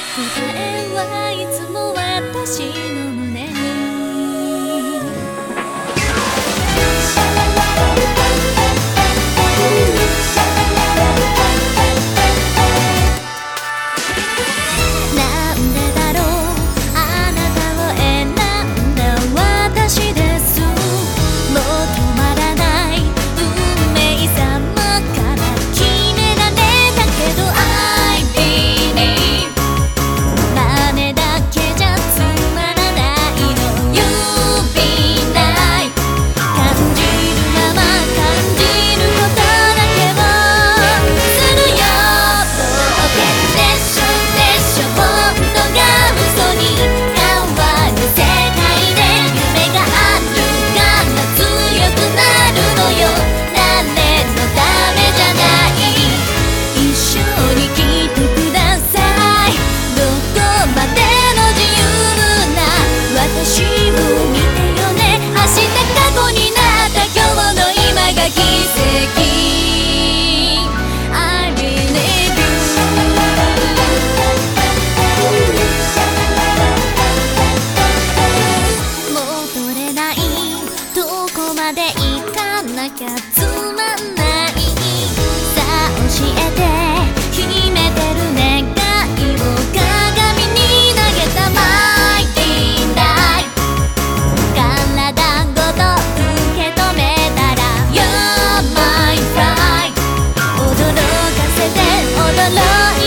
答えはいつも私の胸になんでだろうあなたを選んだ私ですもう止まらない運命様から決められたけど I believe 真似だけじゃつまらないの You be right 感じるまま感じることだけをするよ冒険でしょでしょ本当が嘘に変わる世界で夢があるから強くなるのよ誰のためじゃない一緒に来てくださいどこまでの自由な私を見てよね明日過去になった今日の今が奇跡 I believe you 戻れないどこまで行かなきゃつまんないさあ教えて秘めてる願いを鏡に投げた My Life 体ごと受け止めたら You're my flight 驚かせて驚い